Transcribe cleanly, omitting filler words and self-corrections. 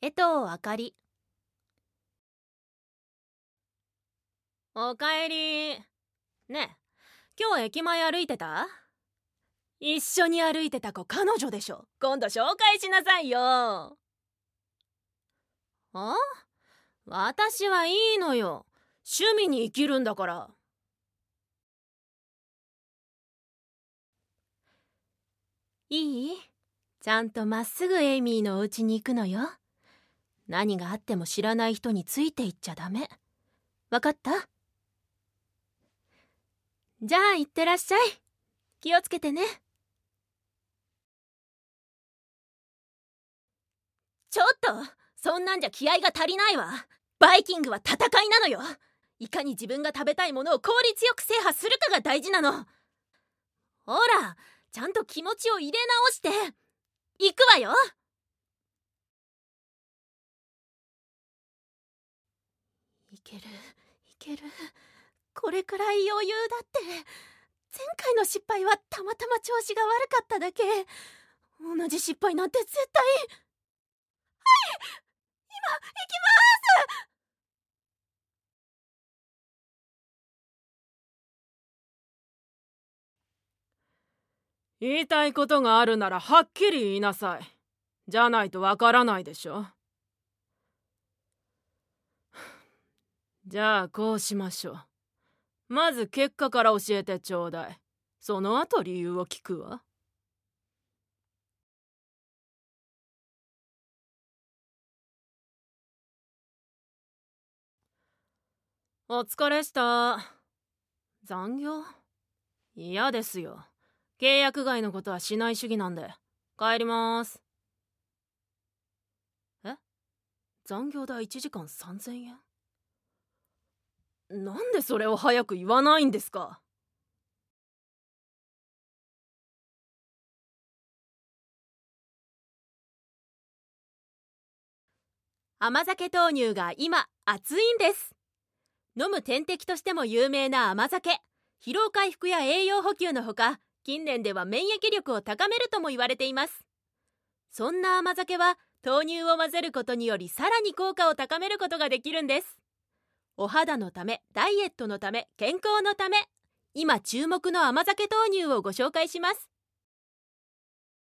あかり。おかえり。ねえ、今日駅前歩いてた？一緒に歩いてた子彼女でしょ。今度紹介しなさいよ。あ？私はいいのよ。趣味に生きるんだから。いい？ちゃんとまっすぐエイミーのお家に行くのよ。何があっても知らない人についていっちゃダメ。わかった？じゃあ行ってらっしゃい。気をつけてね。ちょっと、そんなんじゃ気合が足りないわ。バイキングは戦いなのよ。いかに自分が食べたいものを効率よく制覇するかが大事なの。ほら、ちゃんと気持ちを入れ直して行くわよ。いける、いける。これくらい余裕だって。前回の失敗はたまたま調子が悪かっただけ。同じ失敗なんて絶対。はい、今行きます。 言いたいことがあるならはっきり言いなさい。じゃないとわからないでしょ。じゃあこうしましょう。まず結果から教えてちょうだい。その後理由を聞くわ。お疲れした。残業？嫌ですよ。契約外のことはしない主義なんで。帰ります。え？残業代1時間3000円？なんでそれを早く言わないんですか？ 甘酒豆乳が今熱いんです。飲む点滴としても有名な甘酒。疲労回復や栄養補給のほか、近年では免疫力を高めるとも言われています。そんな甘酒は豆乳を混ぜることによりさらに効果を高めることができるんです。お肌のため、ダイエットのため、健康のため、今注目の甘酒豆乳をご紹介します。